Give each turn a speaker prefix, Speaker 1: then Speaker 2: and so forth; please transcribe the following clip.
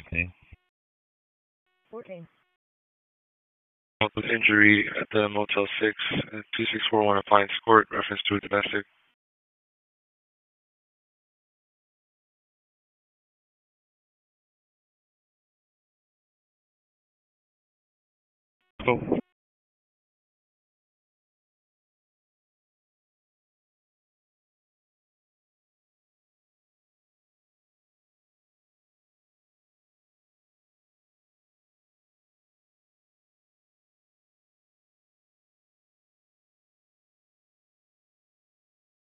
Speaker 1: Okay.
Speaker 2: 14.
Speaker 3: With injury at the Motel 6 at 2641 Appliance Court, reference to a domestic. Cool.